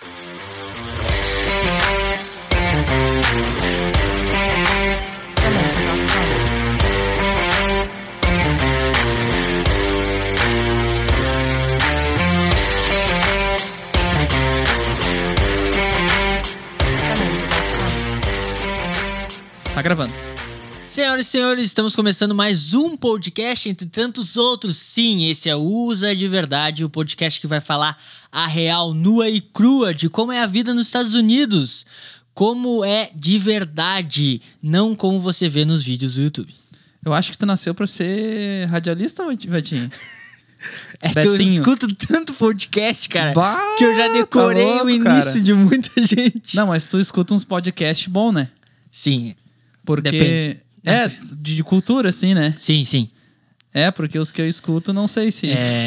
Tá gravando. Senhoras e senhores, estamos começando mais um podcast entre tantos outros. Sim, esse é o Usa de Verdade, o podcast que vai falar a real, nua e crua de como é a vida nos Estados Unidos. Como é de verdade, não como você vê nos vídeos do YouTube. Eu acho que tu nasceu pra ser radialista, Betinho. É que eu escuto tanto podcast, cara, que eu já decorei tá louco, o início de muita gente. Não, mas tu escuta uns podcasts bons, né? Sim. Porque... Depende. De cultura, assim, né? Sim, sim. É, porque os que eu escuto, não sei se...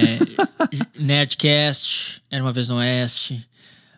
Nerdcast, Era Uma Vez no Oeste.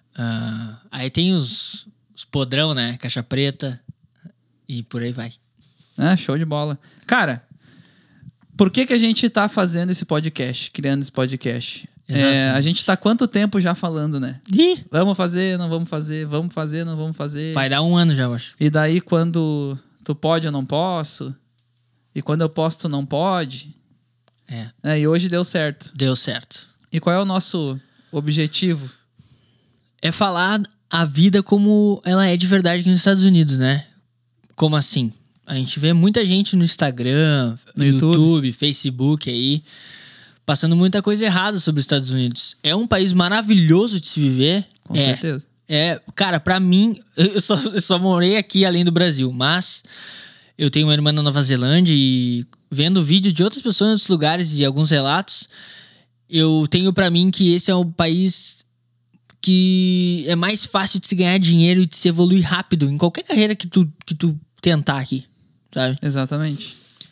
Aí tem os podrão, né? Caixa Preta. E por aí vai. Show de bola. Cara, por que a gente tá fazendo esse podcast? Criando esse podcast? A gente tá quanto tempo já falando, né? Ih! Vamos fazer, não vamos fazer. Vamos fazer, não vamos fazer. Vai dar 1 ano já, eu acho. E daí, quando tu pode, eu não posso. E quando eu posso, tu não pode. E hoje deu certo. Deu certo. E qual é o nosso objetivo? É falar a vida como ela é de verdade aqui nos Estados Unidos, né? Como assim? A gente vê muita gente no Instagram, no YouTube, Facebook aí, passando muita coisa errada sobre os Estados Unidos. É um país maravilhoso de se viver. Com certeza. Cara, pra mim, eu só morei aqui além do Brasil, mas eu tenho uma irmã na Nova Zelândia e vendo vídeo de outras pessoas em outros lugares e alguns relatos, eu tenho pra mim que esse é o país que é mais fácil de se ganhar dinheiro e de se evoluir rápido em qualquer carreira que tu tentar aqui, sabe? Exatamente.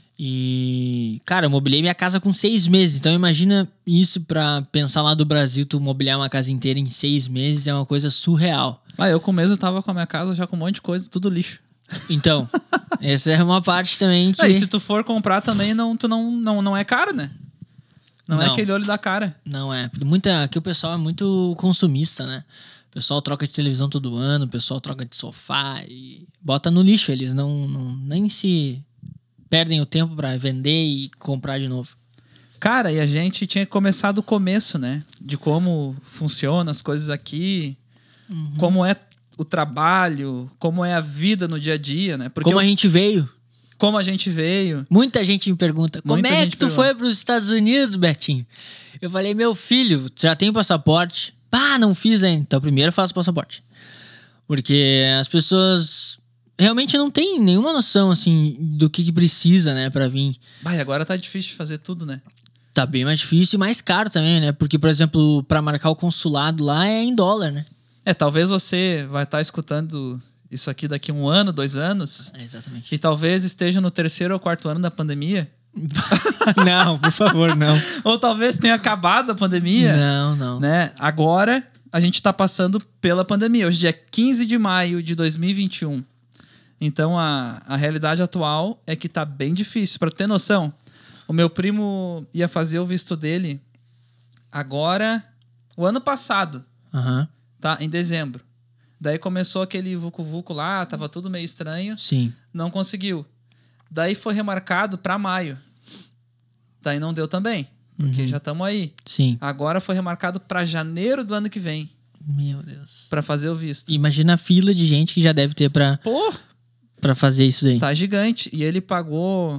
E, cara, eu mobiliei minha casa com 6 meses. Então imagina isso pra pensar lá do Brasil, tu mobiliar uma casa inteira em 6 meses é uma coisa surreal. Eu mesmo tava com a minha casa já com um monte de coisa, tudo lixo. Então, essa é uma parte também que... E se tu for comprar também, não é caro, né? Não é aquele olho da cara. Não é. Aqui o pessoal é muito consumista, né? O pessoal troca de televisão todo ano, o pessoal troca de sofá e bota no lixo. Eles nem se perdem o tempo pra vender e comprar de novo. Cara, e a gente tinha que começar do começo, né? De como funcionam as coisas aqui, como é o trabalho, como é a vida no dia a dia, né? Porque como a gente veio. Como a gente veio. Muita gente me pergunta, como é que tu foi pros Estados Unidos, Betinho? Eu falei, meu filho, tu já tem passaporte? Não fiz ainda. Então primeiro eu faço passaporte. Porque as pessoas realmente não têm nenhuma noção, assim, do que precisa, né, pra vir. Agora tá difícil de fazer tudo, né? Tá bem mais difícil e mais caro também, né? Porque, por exemplo, pra marcar o consulado lá é em dólar, né? Talvez você vai estar escutando isso aqui daqui 1 ano, 2 anos. Exatamente. E talvez esteja no 3º ou 4º ano da pandemia. Não, por favor, não. Ou talvez tenha acabado a pandemia. Não. Né? Agora a gente tá passando pela pandemia. Hoje é dia 15 de maio de 2021. Então a realidade atual é que tá bem difícil. Pra ter noção, o meu primo ia fazer o visto dele agora, o ano passado. Tá? Em dezembro. Daí começou aquele vucu-vucu lá, tava tudo meio estranho. Sim. Não conseguiu. Daí foi remarcado pra maio. Daí não deu também, porque já estamos aí. Sim. Agora foi remarcado pra janeiro do ano que vem. Meu Deus. Pra fazer o visto. Imagina a fila de gente que já deve ter pra fazer isso aí. Tá gigante. E ele pagou...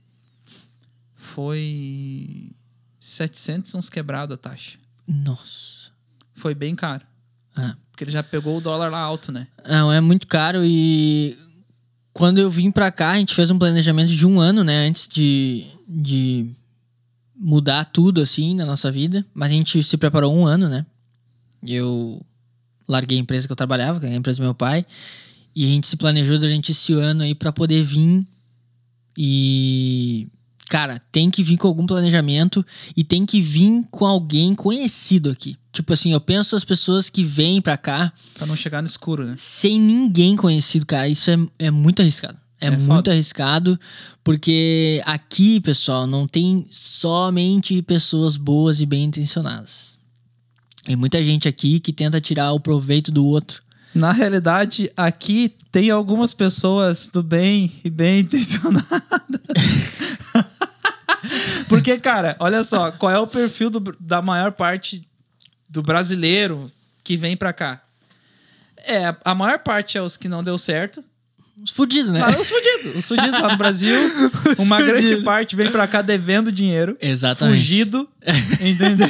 Foi 700 uns quebrado a taxa. Nossa. Foi bem caro. Porque ele já pegou o dólar lá alto, né? Não, é muito caro e... Quando eu vim pra cá, a gente fez um planejamento de 1 ano, né? Antes de mudar tudo, assim, na nossa vida. Mas a gente se preparou 1 ano, né? Eu larguei a empresa que eu trabalhava, que é a empresa do meu pai. E a gente se planejou durante esse ano aí pra poder vir. E... Cara, tem que vir com algum planejamento e tem que vir com alguém conhecido aqui. Tipo assim, eu penso as pessoas que vêm pra cá... Pra não chegar no escuro, né? Sem ninguém conhecido, cara. Isso é muito arriscado. É muito foda. arriscado, porque aqui, pessoal, não tem somente pessoas boas e bem intencionadas. Tem muita gente aqui que tenta tirar o proveito do outro. Na realidade, aqui tem algumas pessoas do bem e bem intencionadas. Porque, cara, olha só, qual é o perfil da maior parte do brasileiro que vem pra cá? A maior parte é os que não deu certo. Os fudidos, né? Os fudidos lá no Brasil. Uma grande parte vem pra cá devendo dinheiro. Exatamente. Fugido. Entendeu?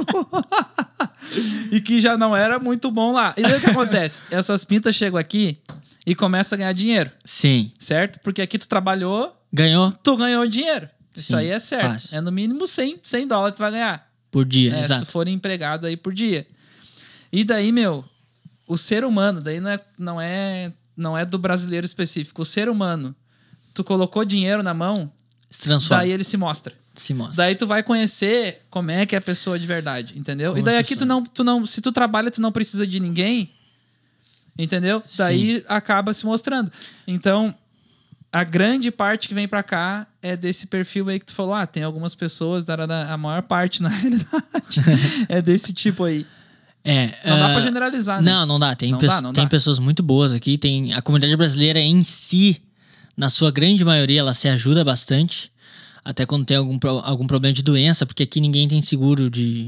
E que já não era muito bom lá. E daí o que acontece? Essas pintas chegam aqui e começam a ganhar dinheiro. Sim. Certo? Porque aqui tu trabalhou. Ganhou? Tu ganhou dinheiro. Isso Sim, aí é certo. fácil. É no mínimo 100 dólares tu vai ganhar. Por dia, Se exato. tu for empregado aí por dia. E daí, o ser humano, daí não é do brasileiro específico. O ser humano, tu colocou dinheiro na mão, Se transforma. daí ele se mostra. Se mostra. Daí tu vai conhecer como é que é a pessoa de verdade, entendeu? Como e daí a aqui pessoa. tu não, se tu trabalha, tu não precisa de ninguém, entendeu? Sim. Daí acaba se mostrando. Então, a grande parte que vem pra cá é desse perfil aí que tu falou. Tem algumas pessoas, a maior parte, na realidade, é desse tipo aí. Não dá pra generalizar, né? Não dá. Tem Não dá. pessoas muito boas aqui. A comunidade brasileira em si, na sua grande maioria, ela se ajuda bastante. Até quando tem algum problema de doença, porque aqui ninguém tem seguro de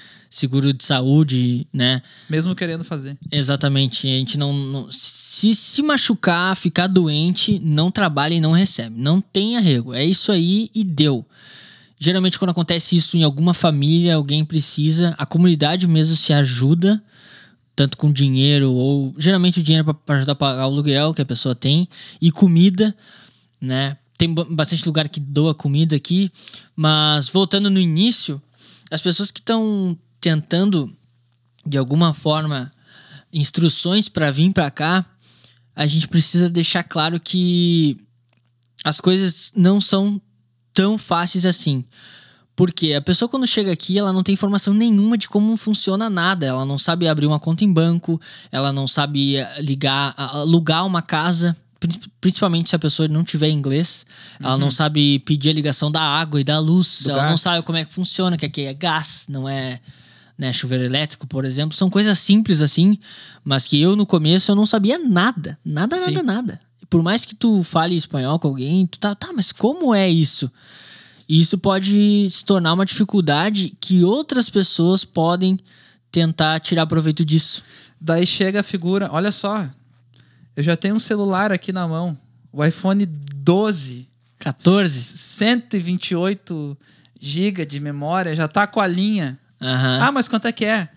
saúde, né? Mesmo querendo fazer. Exatamente. A gente não se machucar, ficar doente, não trabalha e não recebe. Não tem arrego. É isso aí e deu. Geralmente, quando acontece isso em alguma família, alguém precisa, a comunidade mesmo se ajuda, tanto com dinheiro, ou geralmente o dinheiro para ajudar a pagar o aluguel que a pessoa tem, e comida, né? Tem bastante lugar que doa comida aqui, mas voltando no início, as pessoas que estão tentando, de alguma forma, instruções para vir para cá, a gente precisa deixar claro que as coisas não são tão fáceis assim. Porque a pessoa quando chega aqui, ela não tem informação nenhuma de como funciona nada. Ela não sabe abrir uma conta em banco, ela não sabe alugar uma casa, principalmente se a pessoa não tiver inglês. Ela não sabe pedir a ligação da água e da luz. Ela não sabe como é que funciona, que aqui é gás, não é, né, chuveiro elétrico, por exemplo. São coisas simples assim, mas que eu no começo eu não sabia nada. Nada. Por mais que tu fale espanhol com alguém, tu tá, mas como é isso? E isso pode se tornar uma dificuldade que outras pessoas podem tentar tirar proveito disso. Daí chega a figura, olha só, eu já tenho um celular aqui na mão, o iPhone 12. 14? 128 GB de memória, já tá com a linha. Uhum. Mas quanto é que é?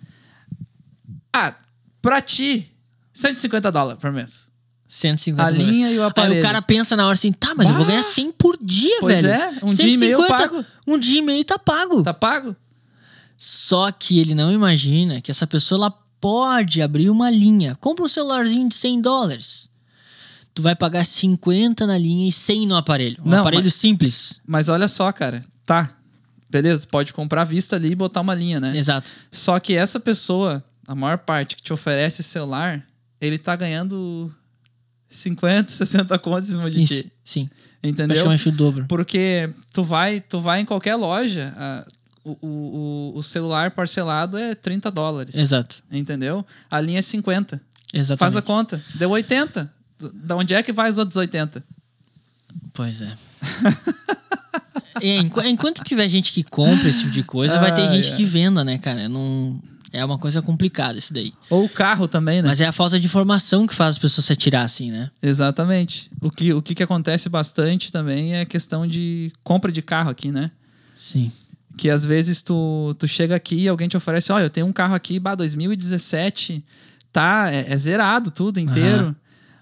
Pra ti, $150 por mês. 150 a linha e o aparelho. Aí o cara pensa na hora assim, mas eu vou ganhar 100 por dia, pois velho. Pois é, um dia e meio pago. Um dia e meio tá pago. Tá pago? Só que ele não imagina que essa pessoa ela pode abrir uma linha. Compra um celularzinho de $100. Tu vai pagar 50 na linha e 100 no aparelho. Aparelho simples. Mas olha só, cara. Tá, beleza, pode comprar à vista ali e botar uma linha, né? Exato. Só que essa pessoa, a maior parte que te oferece esse celular, ele tá ganhando 50, 60 contas em cima de ti. Sim. Entendeu? Praticamente o dobro. Porque tu vai em qualquer loja, o celular parcelado é $30. Exato. Entendeu? A linha é 50. Exatamente. Faz a conta. Deu 80. Da onde é que vai os outros 80? Pois é. Enquanto tiver gente que compra esse tipo de coisa, vai ter gente que venda, né, cara? Não... É uma coisa complicada isso daí. Ou o carro também, né? Mas é a falta de informação que faz as pessoas se atirar assim, né? Exatamente. O que acontece bastante também é a questão de compra de carro aqui, né? Sim. Que às vezes tu chega aqui e alguém te oferece, eu tenho um carro aqui, 2017, tá, é zerado tudo inteiro.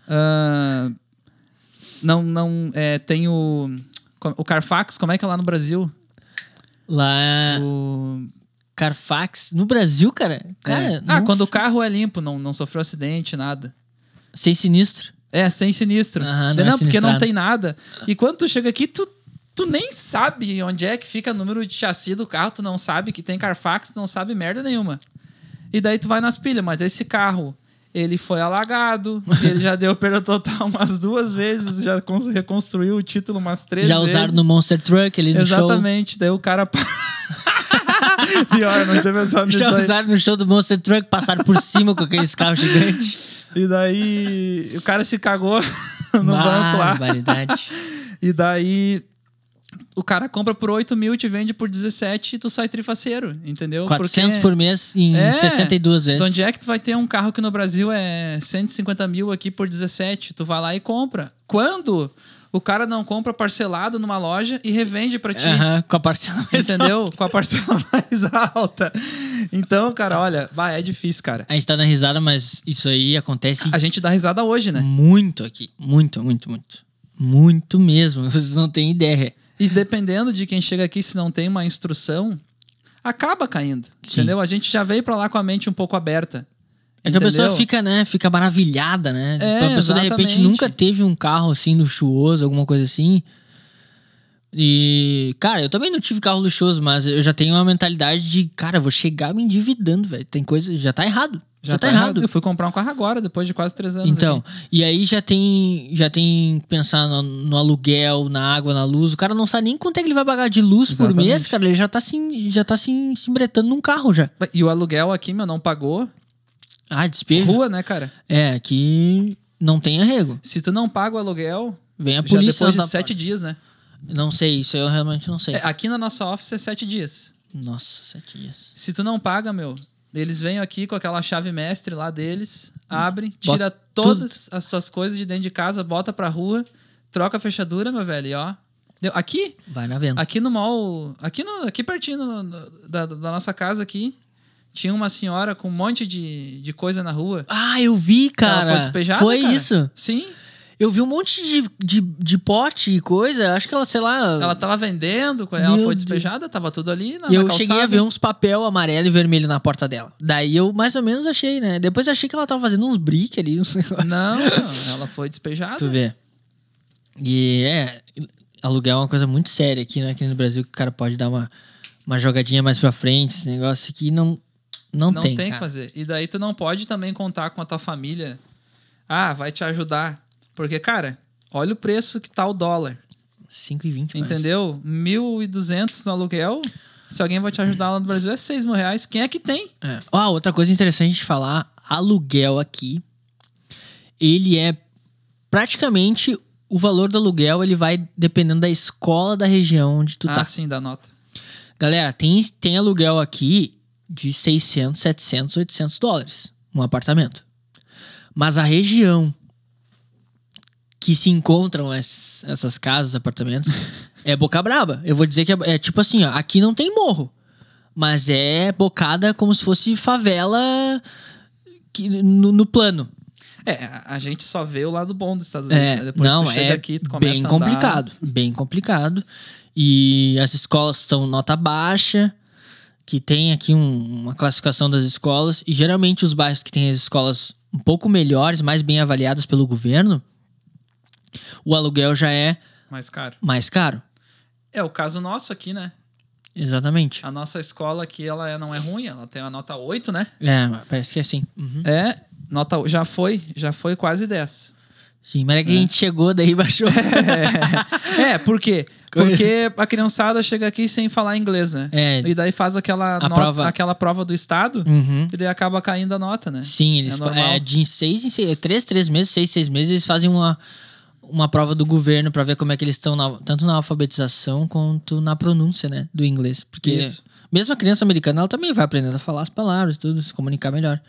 Tem o Carfax, como é que é lá no Brasil? Lá... Carfax? No Brasil, cara? Quando o carro é limpo, não sofreu acidente, nada. Sem sinistro? Sem sinistro. Não, porque não tem nada. E quando tu chega aqui, tu nem sabe onde é que fica o número de chassi do carro, tu não sabe que tem Carfax, tu não sabe merda nenhuma. E daí tu vai nas pilhas, mas esse carro, ele foi alagado, ele já deu perda total umas 2 vezes, já reconstruiu o título umas 3 vezes. Já usaram no Monster Truck ali no show. Exatamente, daí o cara... Pior, não tinha pensado nisso Já aí. usaram no show do Monster Truck, passaram por cima com aqueles carros gigantes. E daí o cara se cagou no banco lá. Barbaridade. E daí o cara compra por 8 mil, te vende por 17 e tu sai trifaceiro, entendeu? 400 por mês em 62 vezes. De onde é que tu vai ter um carro que no Brasil é 150 mil aqui por 17? Tu vai lá e compra. Quando o cara não compra parcelado numa loja e revende pra ti. Com a parcela mais Entendeu? alta. Com a parcela mais alta. Então, cara, olha, é difícil, cara. A gente tá dando risada, mas isso aí acontece A gente dá risada hoje, né? muito aqui. Muito, muito, muito. Muito mesmo. Vocês não têm ideia. E dependendo de quem chega aqui, se não tem uma instrução, acaba caindo. Sim. Entendeu? A gente já veio pra lá com a mente um pouco aberta. É que a pessoa entendeu? fica maravilhada, né? A pessoa, de repente, exatamente. nunca teve um carro assim luxuoso, alguma coisa assim. E, cara, eu também não tive carro luxuoso, mas eu já tenho uma mentalidade de, cara, eu vou chegar me endividando, velho. Tem coisa, já tá errado. Já tá errado. Eu fui comprar um carro agora, depois de quase 3 anos. Então, aqui. e aí já tem que pensar no aluguel, na água, na luz. O cara não sabe nem quanto é que ele vai pagar de luz por Exatamente. mês, cara. Ele já tá se embretando num carro já. E o aluguel aqui, meu, não pagou. Ah, despejo. Rua, né, cara? É, aqui não tem arrego. Se tu não paga o aluguel, Vem a já polícia. depois de na 7 dias, né? Não sei, isso eu realmente não sei. Aqui na nossa office é 7 dias. Nossa, 7 dias. Se tu não paga, meu, eles vêm aqui com aquela chave mestre lá deles, abrem, tira todas as tuas coisas de dentro de casa, bota pra rua, troca a fechadura, meu velho, e ó. Deu. Aqui, Vai na venda. aqui no mall, aqui pertinho da nossa casa aqui, tinha uma senhora com um monte de coisa na rua. Ah, eu vi, cara. Ela foi despejada, Foi cara. isso. Sim. Eu vi um monte de pote e coisa. Acho que ela, sei lá. Ela tava vendendo, ela Meu foi despejada, tava tudo ali na Eu calçada. cheguei a ver uns papel amarelo e vermelho na porta dela. Daí eu mais ou menos achei, né? Depois eu achei que ela tava fazendo uns brick ali, uns negócios. Não, ela foi despejada. Tu vê. E aluguel é uma coisa muito séria aqui, né? Aqui no Brasil, que o cara pode dar uma jogadinha mais pra frente. Esse negócio aqui não tem, que cara. fazer. E daí tu não pode também contar com a tua família. Ah, vai te ajudar. Porque, cara, olha o preço que tá o dólar. 5,20 mais. Entendeu? 1.200 no aluguel. Se alguém vai te ajudar lá no Brasil é 6 mil reais. Quem é que tem? Outra coisa interessante de falar. Aluguel aqui. Ele é praticamente... O valor do aluguel, ele vai dependendo da escola da região onde tu tá. Sim, dá nota. Galera, tem aluguel aqui de 600, 700, 800 dólares. Um apartamento. Mas a região que se encontram essas casas, apartamentos, é boca braba. Eu vou dizer que é tipo assim, ó, aqui não tem morro, mas é bocada como se fosse favela no plano. A gente só vê o lado bom dos Estados Unidos. Né? Depois tu chega aqui, tu começa bem a andar. complicado, bem complicado. E as escolas estão nota baixa, que tem aqui uma classificação das escolas, e geralmente os bairros que têm as escolas um pouco melhores, mais bem avaliadas pelo governo, o aluguel já é mais caro. É o caso nosso aqui, né? Exatamente. A nossa escola aqui, ela não é ruim, ela tem uma nota 8, né? Parece que é assim. Uhum. Nota, já foi quase 10. Sim, mas é que a gente chegou, daí baixou. Por quê? Porque a criançada chega aqui sem falar inglês, né? E daí faz aquela prova do estado, e daí acaba caindo a nota, né? Sim, eles de 6 em 6, 3 meses, 6 meses, eles fazem uma prova do governo pra ver como é que eles estão, tanto na alfabetização quanto na pronúncia, né, do inglês. Porque mesmo a criança americana, ela também vai aprendendo a falar as palavras, tudo, se comunicar melhor.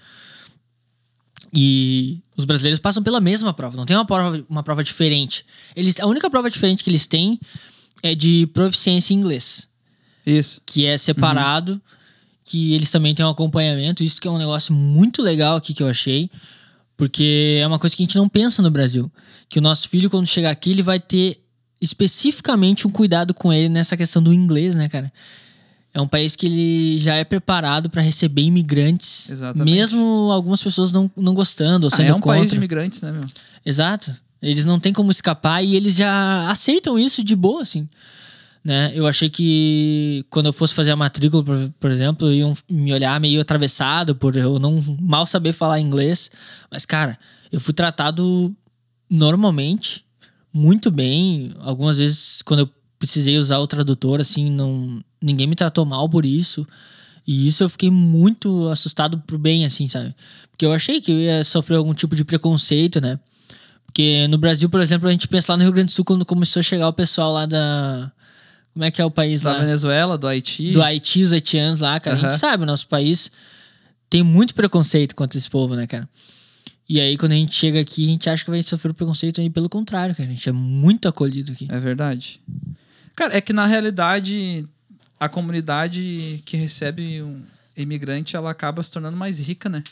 E os brasileiros passam pela mesma prova, não tem uma prova diferente. A única prova diferente que eles têm é de proficiência em inglês. Isso. Que é separado, que eles também têm um acompanhamento. Isso que é um negócio muito legal aqui que eu achei, porque é uma coisa que a gente não pensa no Brasil. Que o nosso filho, quando chegar aqui, ele vai ter especificamente um cuidado com ele nessa questão do inglês, né, cara? É um país que ele já é preparado para receber imigrantes. Exatamente. Mesmo algumas pessoas não gostando ou sendo é um contra. país de imigrantes, né, meu? Exato. Eles não têm como escapar e eles já aceitam isso de boa, assim. Né? Eu achei que quando eu fosse fazer a matrícula, por exemplo, iam me olhar meio atravessado por eu não mal saber falar inglês. Mas, cara, eu fui tratado normalmente, muito bem. Algumas vezes, quando eu precisei usar o tradutor, assim, ninguém me tratou mal por isso. E isso eu fiquei muito assustado pro bem, assim, sabe? Porque eu achei que eu ia sofrer algum tipo de preconceito, né? Porque no Brasil, por exemplo, a gente pensa lá no Rio Grande do Sul, quando começou a chegar o pessoal lá da... Como é que é o país lá? Da Venezuela, do Haiti. Do Haiti, os haitianos lá, cara. A gente sabe, o nosso país tem muito preconceito contra esse povo, né, cara? E aí, quando a gente chega aqui, a gente acha que vai sofrer preconceito, aí pelo contrário, cara. A gente é muito acolhido aqui. É verdade. Cara, é que na realidade, a comunidade que recebe um imigrante, ela acaba se tornando mais rica, né?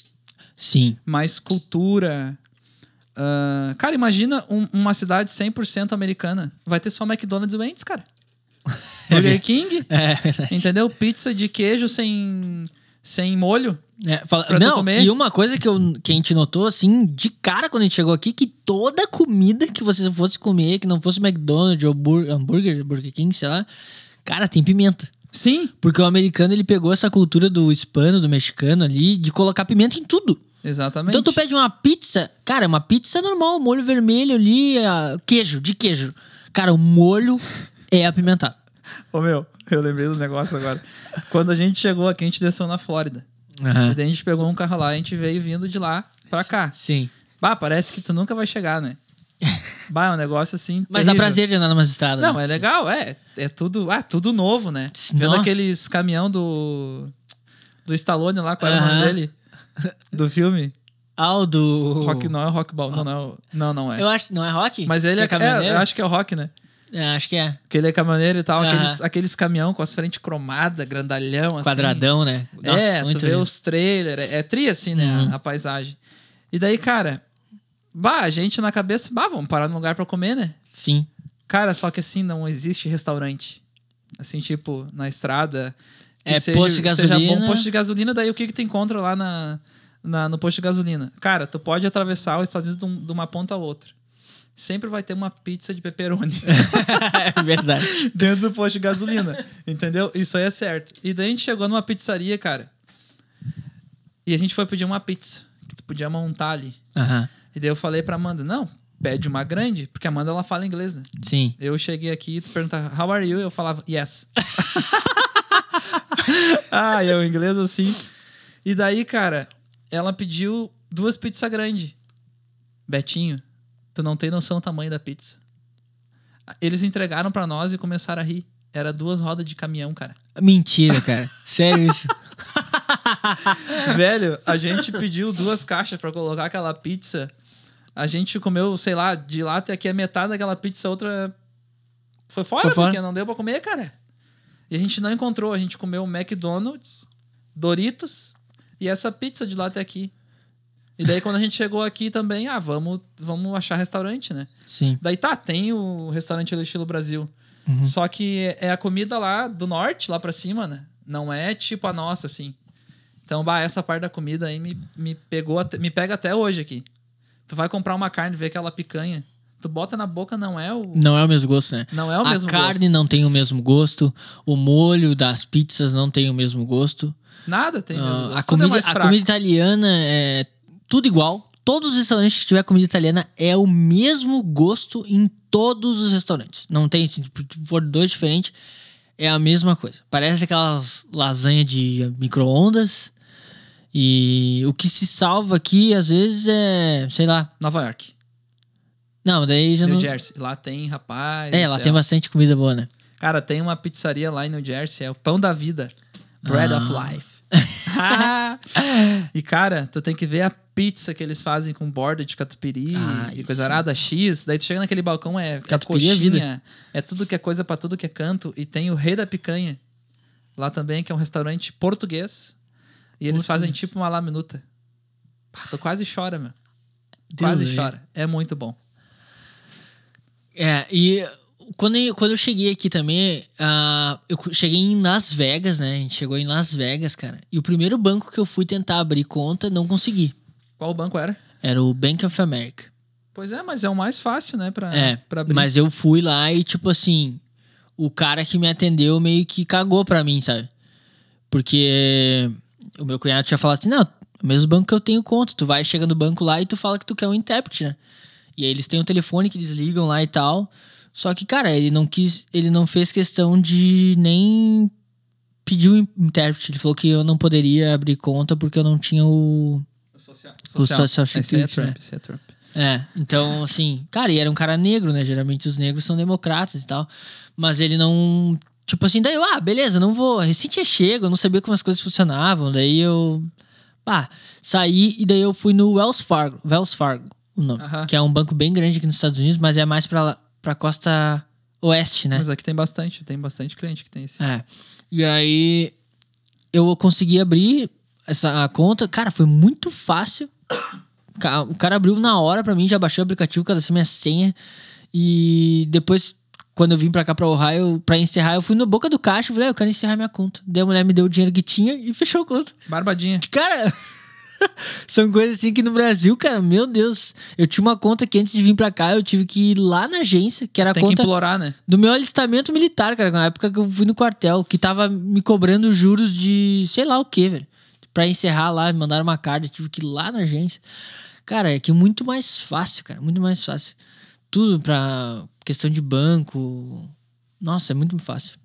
Sim. Mais cultura. Cara, imagina uma cidade 100% americana. Vai ter só McDonald's e Wendy's, cara. Burger King. Entendeu? Pizza de queijo sem molho. Não, e uma coisa que a gente notou, assim, de cara quando a gente chegou aqui, que toda comida que você fosse comer, que não fosse McDonald's ou Burger King, sei lá, cara, tem pimenta. Sim. Porque o americano, ele pegou essa cultura do hispano, do mexicano ali, de colocar pimenta em tudo. Exatamente. Então tu pede uma pizza, cara, uma pizza normal, molho vermelho ali, queijo. Cara, o molho é apimentado. Ô meu, eu lembrei do negócio agora. Quando a gente chegou aqui, a gente desceu na Flórida. Uhum. E daí a gente pegou um carro lá, a gente veio vindo de lá pra cá. Sim. Bah, parece que tu nunca vai chegar, né? Bah, é um negócio assim. Mas terrível. dá prazer de andar numas estradas. Não, né? é legal, é tudo novo, né? Nossa. Vendo aqueles caminhão do Stallone lá, qual era o nome dele? Do filme? O do... Rock, não é o Rock Ball, não é. Eu acho, não é Rock? Mas ele eu acho que é o Rock, né? Acho que é. Que ele é caminhoneiro e tal, aqueles caminhão com as frentes cromadas, grandalhão, assim. Quadradão, né? Nossa, tu vê os trailers, é tri assim, né, a paisagem. E daí, cara, a gente na cabeça, vamos parar num lugar pra comer, né? Sim. Cara, só que assim, não existe restaurante. Assim, tipo, na estrada. Posto de gasolina. Seja bom posto de gasolina, daí o que tu encontra lá no posto de gasolina? Cara, tu pode atravessar os Estados Unidos de uma ponta a outra. Sempre vai ter uma pizza de pepperoni. É verdade. Dentro do posto de gasolina. Entendeu? Isso aí é certo. E daí a gente chegou numa pizzaria, cara. E a gente foi pedir uma pizza. Que tu podia montar ali. Uhum. E daí eu falei pra Amanda, não, pede uma grande. Porque a Amanda, ela fala inglês, né? Sim. Eu cheguei aqui e tu perguntava, how are you? Eu falava, yes. E o inglês assim. E daí, cara, ela pediu 2 pizzas grandes. Betinho, tu não tem noção do tamanho da pizza. Eles entregaram pra nós e começaram a rir. Era 2 rodas de caminhão, cara. Mentira, cara. Sério isso? Velho, a gente pediu 2 caixas pra colocar aquela pizza. A gente comeu, sei lá, de lá até aqui a metade daquela pizza, a outra foi fora, porque não deu pra comer, cara. E a gente não encontrou. A gente comeu McDonald's, Doritos e essa pizza de lá até aqui. E daí, quando a gente chegou aqui também, vamos achar restaurante, né? Sim. Daí tem o restaurante do Estilo Brasil. Uhum. Só que é a comida lá do norte, lá pra cima, né? Não é tipo a nossa, assim. Então, essa parte da comida aí me pega até hoje aqui. Tu vai comprar uma carne, ver aquela picanha. Tu bota na boca, não é o mesmo gosto, né? Não é o mesmo gosto. A carne não tem o mesmo gosto. O molho das pizzas não tem o mesmo gosto. Nada tem o mesmo gosto. A comida italiana é tudo igual. Todos os restaurantes que tiver comida italiana é o mesmo gosto em todos os restaurantes. Não tem, se for 2 diferentes, é a mesma coisa. Parece aquelas lasanha de micro-ondas. E o que se salva aqui, às vezes, é, sei lá... Nova York. Não, daí já New não... Jersey. Lá tem, rapaz... lá tem bastante comida boa, né? Cara, tem uma pizzaria lá em New Jersey, é o Pão da Vida. Bread of Life. E, cara, tu tem que ver a pizza que eles fazem com borda de catupiry e coisa arada, X. Daí tu chega naquele balcão, catupiry coxinha, vida. É tudo que é coisa pra tudo que é canto. E tem o Rei da Picanha. Lá também, que é um restaurante português. E eles fazem tipo uma laminuta. Tu quase chora, meu. Quase chora. É muito bom. E quando eu cheguei aqui também, eu cheguei em Las Vegas, né? A gente chegou em Las Vegas, cara. E o primeiro banco que eu fui tentar abrir conta, não consegui. Qual banco era? Era o Bank of America. Pois é, mas é o mais fácil, né? Pra abrir. Mas eu fui lá e, tipo assim, o cara que me atendeu meio que cagou pra mim, sabe? Porque o meu cunhado tinha falado assim, não, o mesmo banco que eu tenho conta. Tu vai, chega no banco lá e tu fala que tu quer um intérprete, né? E aí eles têm um telefone que eles ligam lá e tal. Só que, cara, ele não fez questão de nem pediu um intérprete. Ele falou que eu não poderia abrir conta porque eu não tinha o social security, né? Esse é Trump. Então, assim, cara, e era um cara negro, né? Geralmente os negros são democratas e tal. Mas ele não... Tipo assim, daí eu, beleza, não vou... Recém tinha chego, eu não sabia como as coisas funcionavam. Daí eu... saí e daí eu fui no Wells Fargo o nome. Que é um banco bem grande aqui nos Estados Unidos, mas é mais pra costa oeste, né? Mas aqui tem bastante cliente que tem esse. E aí eu consegui abrir a conta. Cara, foi muito fácil. O cara abriu na hora pra mim, já baixei o aplicativo, cadastrei minha senha. E depois, quando eu vim pra cá, pra Ohio, pra encerrar, eu fui na boca do caixa e falei, eu quero encerrar minha conta. Daí a mulher me deu o dinheiro que tinha e fechou a conta. Barbadinha. Cara, são coisas assim que no Brasil, cara, meu Deus. Eu tinha uma conta que antes de vir pra cá, eu tive que ir lá na agência, que era a Tem conta que implorar, né? do meu alistamento militar, cara. Na época que eu fui no quartel, que tava me cobrando juros de sei lá o que, velho. Pra encerrar lá, me mandaram uma carta, eu tive que ir lá na agência. Cara, é que muito mais fácil, cara. Muito mais fácil. Tudo pra questão de banco. Nossa, é muito fácil.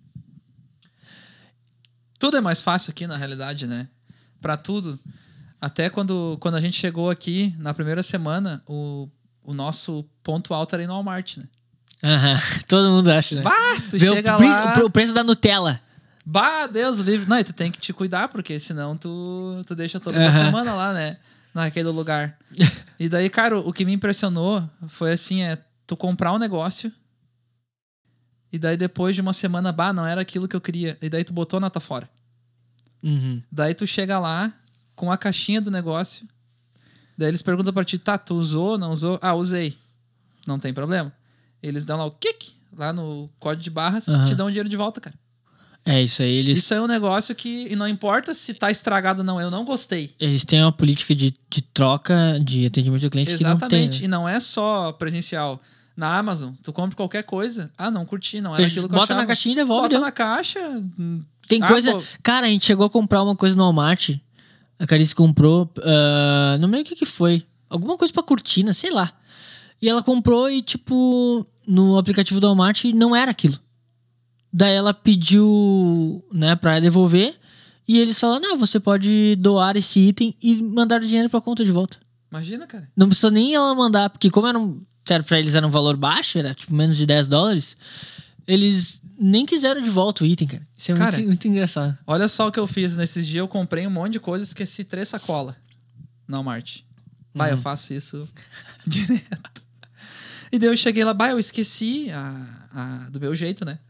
Tudo é mais fácil aqui, na realidade, né? Pra tudo. Até quando a gente chegou aqui, na primeira semana, o nosso ponto alto era ir no Walmart, né? Todo mundo acha, né? Tu chega lá... O preço da Nutella. Deus livre. Não, e tu tem que te cuidar, porque senão tu deixa toda a semana lá, né? Naquele lugar. E daí, cara, o que me impressionou foi assim, tu comprar um negócio e daí depois de uma semana, não era aquilo que eu queria. E daí tu botou nota fora. Daí tu chega lá com a caixinha do negócio. Daí eles perguntam pra ti, tu usou, não usou? Usei. Não tem problema. Eles dão lá o kick, lá no código de barras, te dão o dinheiro de volta, cara. Isso aí, Isso é um negócio que... E não importa se tá estragado ou não, eu não gostei. Eles têm uma política de troca de atendimento ao cliente. Exatamente. Que não tem, né? E não é só presencial. Na Amazon, tu compra qualquer coisa. Não curti, não era aquilo que eu Bota achava. na caixinha e devolve. Bota na caixa. Tem coisa... Pô. Cara, a gente chegou a comprar uma coisa no Walmart. A Carice comprou... não lembro o que foi. Alguma coisa pra cortina, sei lá. E ela comprou e, tipo... No aplicativo do Walmart não era aquilo. Daí ela pediu, né, pra devolver. E eles falaram, você pode doar esse item e mandar o dinheiro pra conta de volta. Imagina, cara. Não precisa nem ela mandar, porque como pra eles era um valor baixo, era tipo menos de $10, eles nem quiseram de volta o item, cara. Isso é muito, muito engraçado. Olha só o que eu fiz. Nesses dias eu comprei um monte de coisa e esqueci 3 sacolas no Walmart. Eu faço isso direto. E daí eu cheguei lá, eu esqueci do meu jeito, né?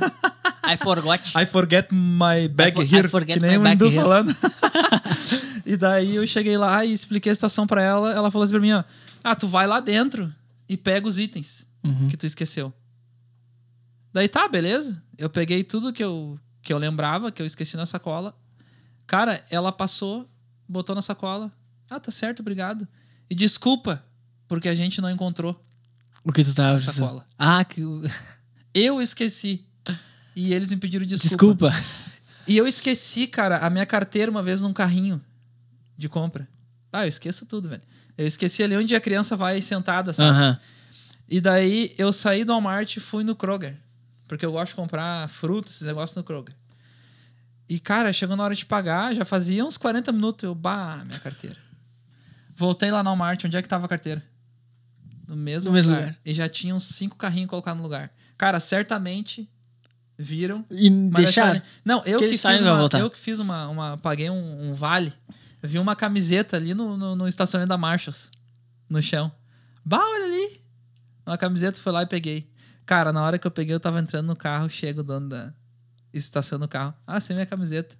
I forget my bag here. Que nem o Hindu falando. E daí eu cheguei lá e expliquei a situação pra ela. Ela falou assim pra mim, tu vai lá dentro e pega os itens que tu esqueceu. Daí beleza. Eu peguei tudo que eu lembrava, que eu esqueci na sacola. Cara, ela passou, botou na sacola. Tá certo, obrigado. E desculpa, porque a gente não encontrou o que tu tava na sacola. Eu esqueci. E eles me pediram desculpa. E eu esqueci, cara, a minha carteira uma vez num carrinho de compra. Eu esqueço tudo, velho. Eu esqueci ali onde a criança vai sentada, sabe? E daí eu saí do Walmart e fui no Kroger. Porque eu gosto de comprar frutas, esses negócios no Kroger. E, cara, chegou na hora de pagar, já fazia uns 40 minutos. Minha carteira. Voltei lá no Walmart, onde é que tava a carteira? No mesmo lugar. E já tinha uns 5 carrinhos colocados no lugar. Cara, certamente viram. E deixaram? Não, eu que fiz uma paguei um vale. Vi uma camiseta ali no estacionamento da Marshalls. No chão. Olha ali. Uma camiseta, fui lá e peguei. Cara, na hora que eu peguei, eu tava entrando no carro. Chega o dono da estação no carro. Sem minha camiseta.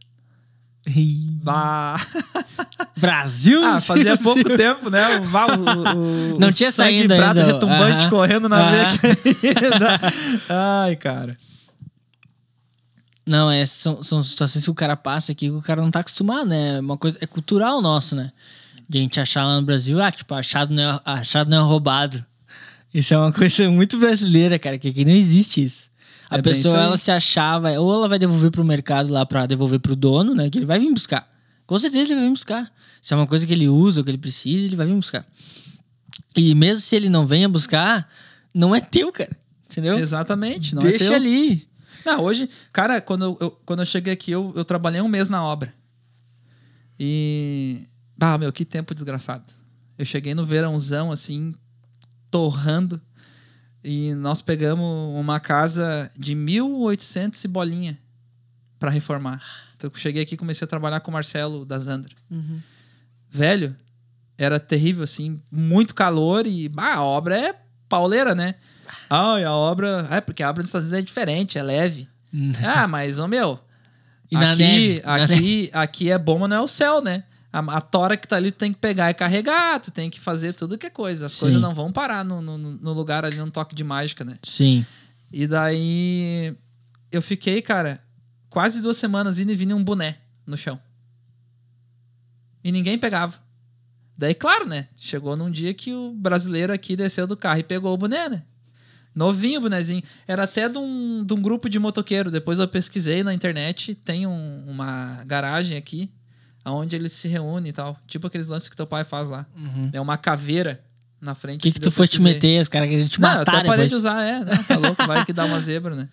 Brasil! Fazia pouco tempo, né? Não tinha saído prata ainda. retumbante correndo na veia ainda. Ai, cara. Não, são situações que o cara passa aqui que o cara não tá acostumado, né? Uma coisa, é cultural nosso, né? De a gente achar lá no Brasil, achado não é roubado. Isso é uma coisa muito brasileira, cara, que aqui não existe isso. A pessoa, ela se achava, ou ela vai devolver pro mercado lá pra devolver pro dono, né? Que ele vai vir buscar. Com certeza ele vai vir buscar. Se é uma coisa que ele usa ou que ele precisa, ele vai vir buscar. E mesmo se ele não venha buscar, não é teu, cara. Entendeu? Exatamente. Não Deixa é teu. ali. Não, hoje, cara, quando eu cheguei aqui, eu trabalhei um mês na obra. E... meu, que tempo desgraçado. Eu cheguei no verãozão, assim, torrando. E nós pegamos uma casa de 1.800 e bolinha pra reformar. Então eu cheguei aqui e comecei a trabalhar com o Marcelo da Zandra. Uhum. Velho, era terrível, assim. Muito calor e... a obra é pauleira, né? E a obra... porque a obra dos Estados Unidos é diferente, é leve. Mas, meu... E na neve? Aqui é bom, mas não é o céu, né? A tora que tá ali, tu tem que pegar e carregar, tu tem que fazer tudo que é coisa. As coisas não vão parar no lugar ali, num toque de mágica, né? Sim. E daí eu fiquei, cara, quase 2 semanas indo e vindo um boné no chão. E ninguém pegava. Daí, claro, né? Chegou num dia que o brasileiro aqui desceu do carro e pegou o boné, né? Novinho o bonezinho. Era até de um grupo de motoqueiro. Depois eu pesquisei na internet. Tem uma garagem aqui onde eles se reúnem e tal. Tipo aqueles lances que teu pai faz lá. Uhum. É uma caveira na frente. O que tu foi te meter? Os caras queriam te matar eu até parei depois. de usar, Não, tá louco. Vai que dá uma zebra, né?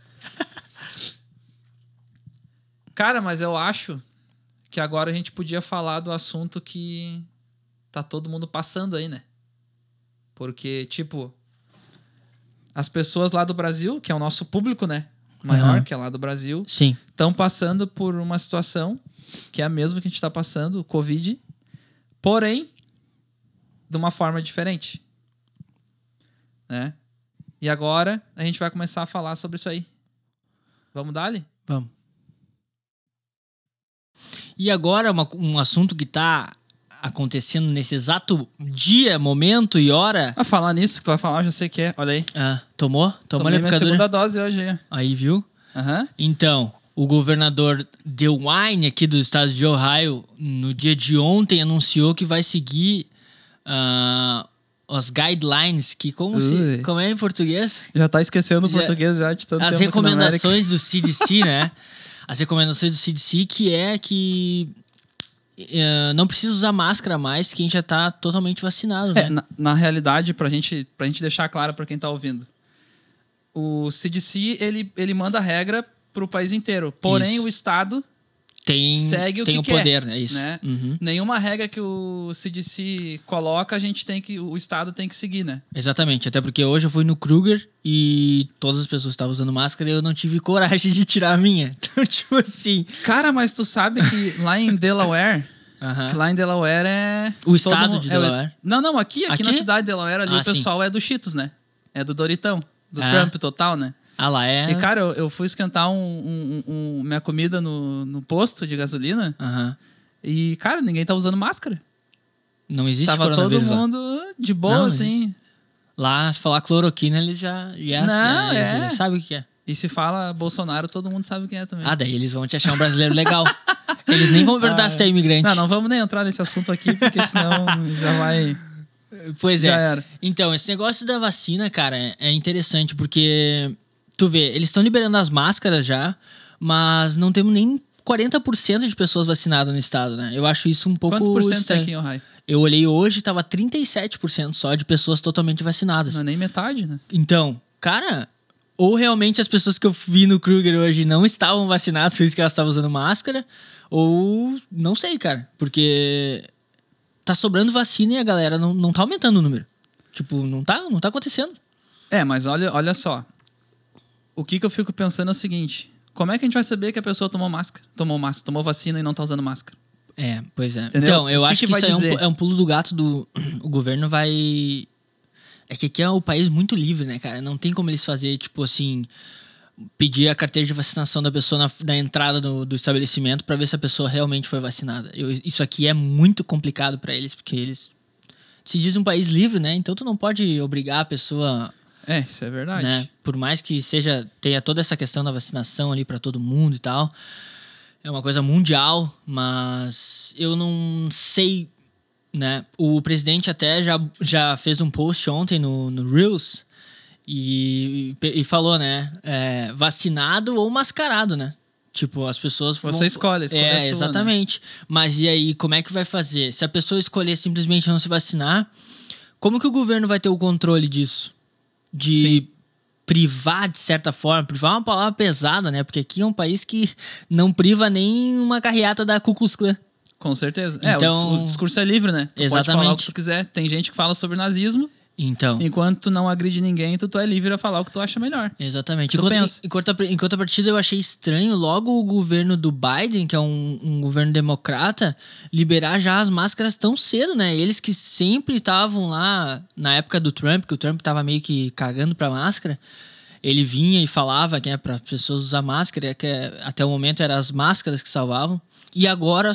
Cara, mas eu acho que agora a gente podia falar do assunto que tá todo mundo passando aí, né? Porque, tipo... As pessoas lá do Brasil, que é o nosso público, né? Maior, que é lá do Brasil. Sim. Estão passando por uma situação que é a mesma que a gente está passando, o Covid. Porém, de uma forma diferente. Né? E agora, a gente vai começar a falar sobre isso aí. Vamos dar-lhe? Vamos. E agora, um assunto que tá acontecendo nesse exato dia, momento e hora. Falar nisso que tu vai falar, eu já sei que é. Olha aí. Tomou? Tomei minha segunda dose hoje aí. Aí, viu? Uhum. Então, o governador DeWine, aqui do estado de Ohio, no dia de ontem, anunciou que vai seguir as guidelines, que como é em português? Já tá esquecendo o português já de tanto tempo. As recomendações do CDC, né? As recomendações do CDC, que é que não precisa usar máscara mais, que a gente já tá totalmente vacinado, né? Na realidade, pra gente deixar claro pra quem tá ouvindo, o CDC, ele manda regra pro país inteiro. Porém, Isso. o Estado segue tem o quer, poder, né? Isso. Né? Uhum. Nenhuma regra que o CDC coloca, o Estado tem que seguir, né? Exatamente. Até porque hoje eu fui no Kruger e todas as pessoas estavam usando máscara e eu não tive coragem de tirar a minha. Então, tipo assim... Cara, mas tu sabe que lá em Delaware... Uhum. Que lá em Delaware é... O estado de Delaware? Não, aqui na cidade de Delaware ali o pessoal é do Cheetos, né? É do Doritão, do Trump total, né? Lá é... E, cara, eu fui esquentar minha comida no posto de gasolina. Uhum. E, cara, ninguém tá usando máscara. Não existe Tava todo coronavírus mundo de boa, assim. Lá, se falar cloroquina, eles já sabem o que é. E se fala Bolsonaro, todo mundo sabe quem é também. Daí eles vão te achar um brasileiro legal. Eles nem vão perguntar se tu é imigrante. Não vamos nem entrar nesse assunto aqui, porque senão já vai... Pois é. Já era. Então, esse negócio da vacina, cara, é interessante, porque... Tu vê, eles estão liberando as máscaras já, mas não temos nem 40% de pessoas vacinadas no estado, né? Eu acho isso um pouco... Quantos por cento tem aqui em Ohio? Eu olhei hoje, tava 37% só de pessoas totalmente vacinadas. Não é nem metade, né? Então, cara... Ou realmente as pessoas que eu vi no Kruger hoje não estavam vacinadas, por isso que elas estavam usando máscara, ou não sei, cara. Porque tá sobrando vacina e a galera não tá aumentando o número. Tipo, não tá acontecendo. Mas olha só. O que eu fico pensando é o seguinte: como é que a gente vai saber que a pessoa tomou tomou vacina e não tá usando máscara? Pois é. Entendeu? Então, eu acho que isso aí é um pulo do gato do... O governo vai... É que aqui é um país muito livre, né, cara? Não tem como eles fazer, tipo assim... Pedir a carteira de vacinação da pessoa na entrada do estabelecimento pra ver se a pessoa realmente foi vacinada. Isso aqui é muito complicado pra eles, porque eles... Se diz um país livre, né? Então tu não pode obrigar a pessoa... Isso é verdade. Né? Por mais que tenha toda essa questão da vacinação ali pra todo mundo e tal. É uma coisa mundial, mas eu não sei... Né? O presidente até já fez um post ontem no Reels e falou, né? Vacinado ou mascarado, né? Tipo, as pessoas... Você escolhe a sua, exatamente. Né? Mas e aí, como é que vai fazer? Se a pessoa escolher simplesmente não se vacinar, como que o governo vai ter o controle disso? De privar de certa forma. Privar é uma palavra pesada, né? Porque aqui é um país que não priva nem uma carreata da Ku Klux Klan. Com certeza. Então, o discurso é livre, né? Tu exatamente. pode falar o que tu quiser. Tem gente que fala sobre nazismo, Então, enquanto tu não agride ninguém, tu é livre a falar o que tu acha melhor. exatamente. Tu pensa. Enquanto a partida eu achei estranho logo o governo do Biden, que é um governo democrata, liberar já as máscaras tão cedo, né? Eles que sempre estavam lá na época do Trump, que o Trump tava meio que cagando pra máscara, ele vinha e falava que é para as pessoas usar máscara, que até o momento eram as máscaras que salvavam. E agora,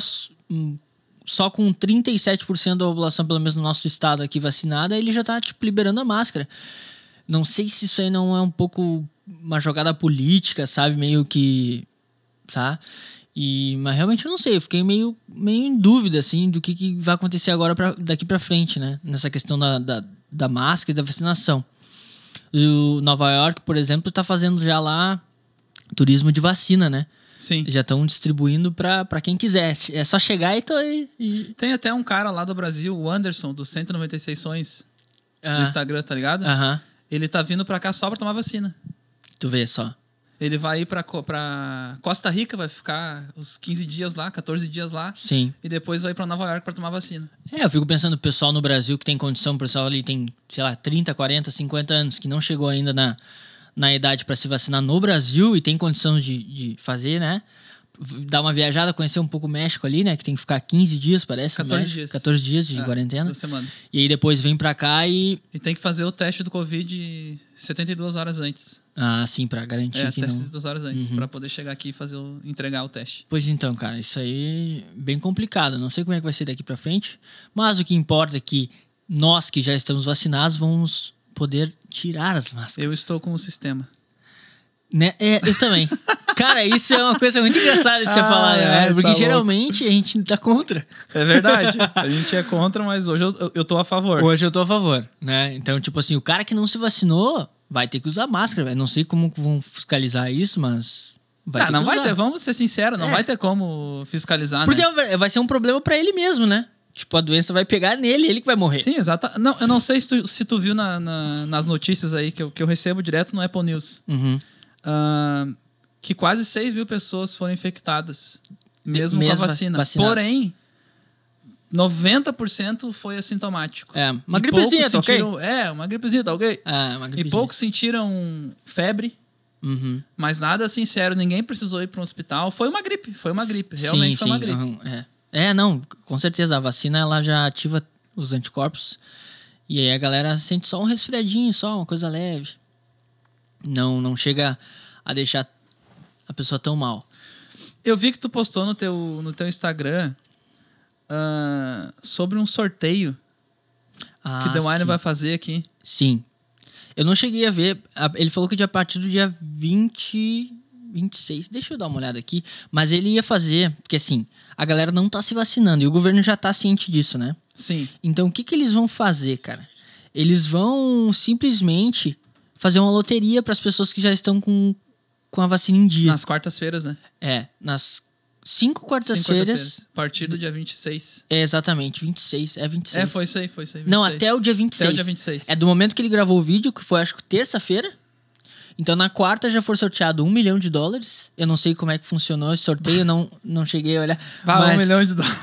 só com 37% da população, pelo menos no nosso estado aqui, vacinada, ele já tá, tipo, liberando a máscara. Não sei se isso aí não é um pouco uma jogada política, sabe? Meio que... tá? Mas realmente eu não sei. Eu fiquei meio em dúvida, assim, do que vai acontecer agora daqui pra frente, né? Nessa questão da máscara e da vacinação. O Nova York, por exemplo, tá fazendo já lá turismo de vacina, né? Sim. Já estão distribuindo pra quem quiser. É só chegar e... Tem até um cara lá do Brasil, o Anderson, do 196 Sonhos, do Instagram, tá ligado? Aham. Ele tá vindo pra cá só pra tomar vacina. Tu vê só. Ele vai ir pra Costa Rica, vai ficar uns 15 dias lá, 14 dias lá. Sim. E depois vai pra Nova York pra tomar vacina. Eu fico pensando, o pessoal no Brasil que tem condição, o pessoal ali tem, sei lá, 30, 40, 50 anos, que não chegou ainda na idade pra se vacinar no Brasil e tem condição de fazer, né? Dar uma viajada, conhecer um pouco o México ali, né? Que tem que ficar 15 dias, parece. 14 dias. 14 dias de quarentena. 2 semanas. E aí depois vem pra cá e... E tem que fazer o teste do Covid 72 horas antes. Ah, sim, pra garantir que teste não... 72 horas antes, pra poder chegar aqui e entregar o teste. Pois então, cara, isso aí é bem complicado. Não sei como é que vai ser daqui pra frente, mas o que importa é que nós que já estamos vacinados vamos poder tirar as máscaras. Eu estou com o sistema. Né? Eu também. Cara, isso é uma coisa muito engraçada de você falar, né? Porque tá geralmente a gente tá contra. É verdade. A gente é contra, mas hoje eu tô a favor. Hoje eu tô a favor, né? Então, tipo assim, o cara que não se vacinou vai ter que usar máscara, velho. Não sei como vão fiscalizar isso, mas vai ter não que vai usar. ter, vamos ser sinceros, não vai ter como fiscalizar, Porque né? vai ser um problema pra ele mesmo, né? Tipo, a doença vai pegar nele, ele que vai morrer. Sim, exato. Não, eu não sei se tu viu nas notícias aí que eu recebo direto no Apple News. Uhum. Que quase 6 mil pessoas foram infectadas, mesmo com a vacina. vacinado. Porém, 90% foi assintomático. Uma E gripezinha, poucos tá ok? uma gripezinha, tá ok? Uma E gripezinha. poucos sentiram febre, Uhum. mas nada sincero, ninguém precisou ir para um hospital. Foi uma gripe, realmente foi uma gripe. Uhum, não, com certeza. A vacina, ela já ativa os anticorpos. E aí a galera sente só um resfriadinho, só uma coisa leve. Não chega a deixar a pessoa tão mal. Eu vi que tu postou no teu Instagram sobre um sorteio que o The Wine vai fazer aqui. Sim. Eu não cheguei a ver. Ele falou que a partir do dia 26. Deixa eu dar uma olhada aqui. Mas ele ia fazer... Porque assim, a galera não tá se vacinando. E o governo já tá ciente disso, né? Sim. Então, o que eles vão fazer, cara? Eles vão simplesmente fazer uma loteria para as pessoas que já estão com a vacina em dia. Nas quartas-feiras, né? Nas 5 quartas-feiras. A partir do dia 26. Exatamente, 26. É 26. Foi isso aí. 26. Não, até o dia 26. Até o dia 26. É do momento que ele gravou o vídeo, que foi, acho que, terça-feira. Então, na quarta já foi sorteado $1 milhão. Eu não sei como é que funcionou esse sorteio, não cheguei a olhar. Mas... $1 milhão.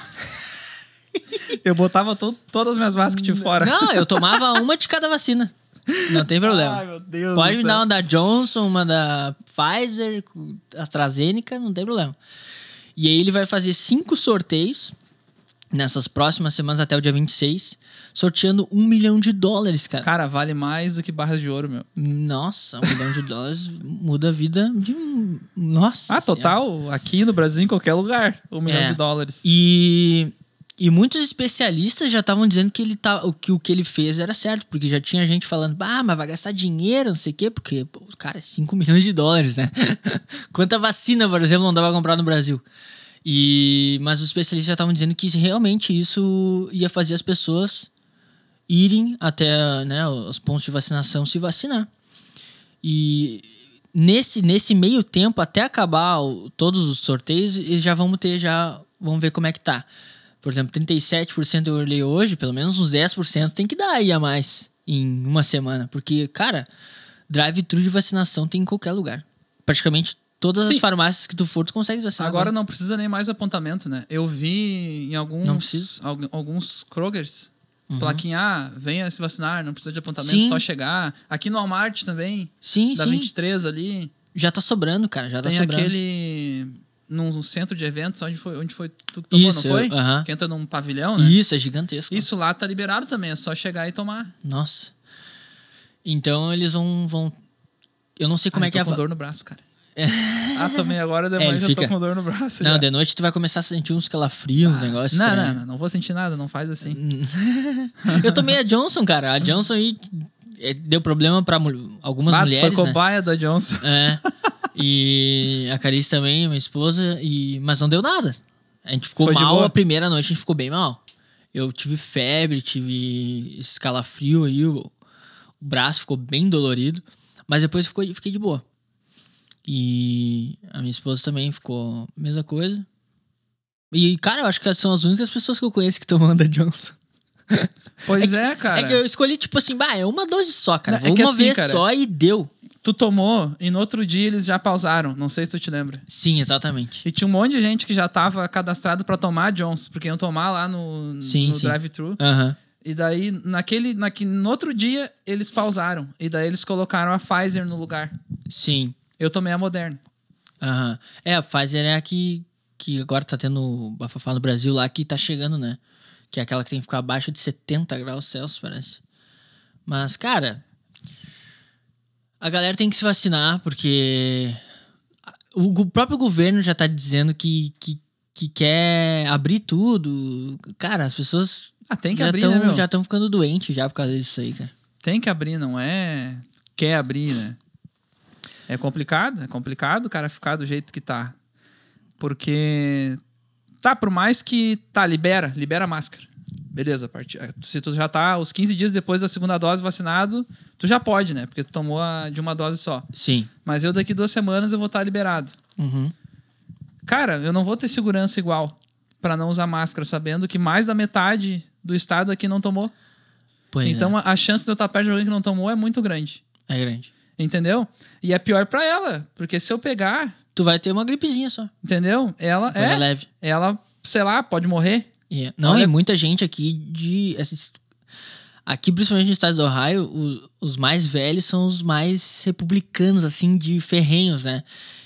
Eu botava todas as minhas máscaras de fora. Não, eu tomava uma de cada vacina. Não tem problema. Ai, meu Deus Pode do me céu. dar uma da Johnson, uma da Pfizer, AstraZeneca, não tem problema. E aí ele vai fazer 5 sorteios nessas próximas semanas até o dia 26, sorteando $1 milhão, cara. Cara, vale mais do que barras de ouro, meu. Nossa, $1 milhão muda a vida de um... Nossa total. Senhora. Aqui no Brasil, em qualquer lugar. $1 milhão. E muitos especialistas já estavam dizendo que o que ele fez era certo, porque já tinha gente falando, mas vai gastar dinheiro, não sei o quê, porque, cara, é $5 milhões, né? Quanta vacina, por exemplo, não dava pra comprar no Brasil? Mas os especialistas já estavam dizendo que realmente isso ia fazer as pessoas irem até, né, os pontos de vacinação se vacinar. E nesse meio tempo, até acabar todos os sorteios, eles já vamos ver como é que tá. Por exemplo, 37% eu olhei hoje, pelo menos uns 10% tem que dar aí a mais em uma semana. Porque, cara, drive-thru de vacinação tem em qualquer lugar. Praticamente todas as farmácias que tu for, tu consegue vacinar. Agora não precisa nem mais apontamento, né? Eu vi em alguns Krogers, plaquinha, venha se vacinar, não precisa de apontamento, só chegar. Aqui no Walmart também, da 23 ali. Já tá sobrando, cara, Tem aquele... Num centro de eventos, onde foi tu que tomou, isso, não foi? Que entra num pavilhão, né? Isso, é gigantesco. Isso lá tá liberado também, é só chegar e tomar. Nossa. Então eles vão... Eu não sei como é que é... Eu tô com dor no braço, cara. Também agora de manhã já tô com dor no braço. Não, de noite tu vai começar a sentir uns calafrios, uns negócios. Não vou sentir nada, não faz assim. Eu tomei a Johnson, cara. A Johnson aí deu problema pra algumas mulheres. Foi cobaia da Johnson. E a Carice também, minha esposa, mas não deu nada. A gente ficou mal a primeira noite, a gente ficou bem mal. Eu tive febre, tive esse calafrio aí, o braço ficou bem dolorido, mas depois fiquei de boa. E a minha esposa também ficou a mesma coisa. E, cara, eu acho que são as únicas pessoas que eu conheço que estão tomando a Johnson. Pois cara. É que eu escolhi, tipo assim, é uma dose só, cara. Uma vez só e deu. Tu tomou e no outro dia eles já pausaram. Não sei se tu te lembra. Sim, exatamente. E tinha um monte de gente que já tava cadastrado pra tomar a Johnson, porque iam tomar lá no drive-thru. E daí, no outro dia, eles pausaram. E daí eles colocaram a Pfizer no lugar. Sim. Eu tomei a Moderna. A Pfizer é a que agora tá tendo bafafá no Brasil lá, que tá chegando, né? Que é aquela que tem que ficar abaixo de 70 graus Celsius, parece. Mas, cara... A galera tem que se vacinar, porque o próprio governo já tá dizendo que quer abrir tudo. Cara, as pessoas tem que abrir, né, meu? Já estão ficando doentes já por causa disso aí, cara. Tem que abrir, não é quer abrir, né? É complicado o cara ficar do jeito que tá. Porque, por mais que, libera a máscara. Beleza, se tu já tá os 15 dias depois da segunda dose vacinado, tu já pode, né? Porque tu tomou de uma dose só. Sim. Mas eu daqui 2 semanas eu vou estar liberado. Cara, eu não vou ter segurança igual pra não usar máscara, sabendo que mais da metade do estado aqui não tomou. Então a chance de eu estar perto de alguém que não tomou é muito grande. É grande. Entendeu? E é pior pra ela, porque se eu pegar... Tu vai ter uma gripezinha só. Entendeu? Ela é leve. Ela, sei lá, pode morrer. Não, e muita gente aqui aqui, principalmente no estado do Ohio, os mais velhos são os mais republicanos, assim, de ferrenhos, né?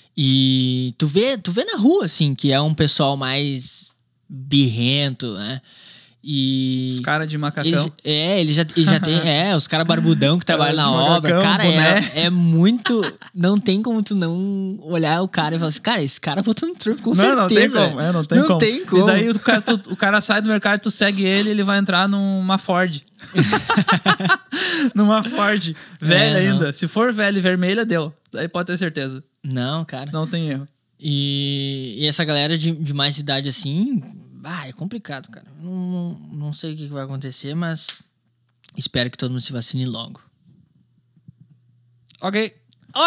E tu vê na rua, assim, que é um pessoal mais birrento, né? E... Os caras de macacão. Eles já tem... os caras barbudão que trabalham na obra. Cara, é muito... Não tem como tu não olhar o cara e falar assim, cara, esse cara votou no Trump, com certeza. Não tem como. Não tem como. E daí o cara sai do mercado, tu segue ele vai entrar numa Ford. Numa Ford. Velha ainda. Se for velha e vermelha, deu. Daí pode ter certeza. Não, cara. Não tem erro. E essa galera de mais idade assim... é complicado, cara. Não sei o que vai acontecer, mas espero que todo mundo se vacine logo. Ok.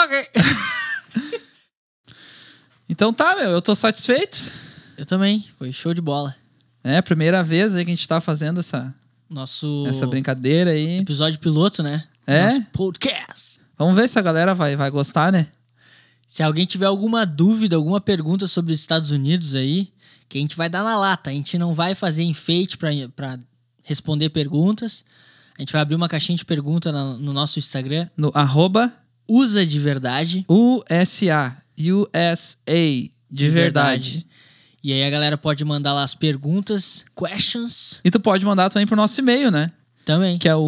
Então meu, eu tô satisfeito. Eu também, foi show de bola. É a primeira vez aí que a gente tá fazendo essa brincadeira aí. Episódio piloto, né? Nosso podcast. Vamos ver se a galera vai gostar, né? Se alguém tiver alguma dúvida, alguma pergunta sobre os Estados Unidos aí, que a gente vai dar na lata. A gente não vai fazer enfeite pra responder perguntas. A gente vai abrir uma caixinha de pergunta no nosso Instagram. No @usa de verdade. USA de verdade. E aí a galera pode mandar lá as perguntas, questions. E tu pode mandar também pro nosso e-mail, né? Também. Que é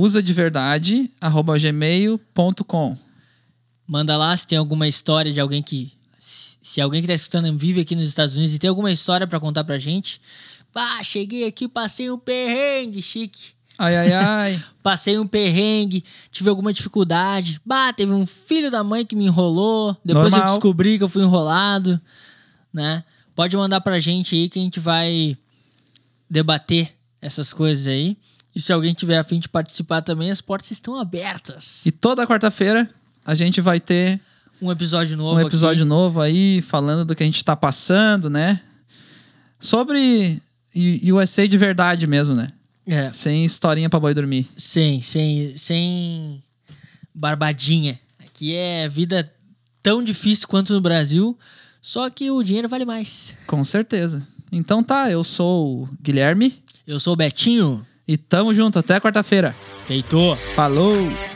usadeverdade@gmail.com. Manda lá se tem alguma história de alguém que... Se alguém que tá escutando vive aqui nos Estados Unidos e tem alguma história pra contar pra gente. Cheguei aqui, passei um perrengue, chique. Ai. Passei um perrengue, tive alguma dificuldade. Teve um filho da mãe que me enrolou. Depois eu descobri que eu fui enrolado, né? Pode mandar pra gente aí que a gente vai debater essas coisas aí. E se alguém tiver a fim de participar também, as portas estão abertas. E toda quarta-feira a gente vai ter... Um episódio novo aí, falando do que a gente tá passando, né? Sobre USA de verdade mesmo, né? Sem historinha pra boi dormir. Sem barbadinha. Aqui é vida tão difícil quanto no Brasil, só que o dinheiro vale mais. Com certeza. Então tá, eu sou o Guilherme. Eu sou o Betinho. E tamo junto, até quarta-feira. Feito. Falou!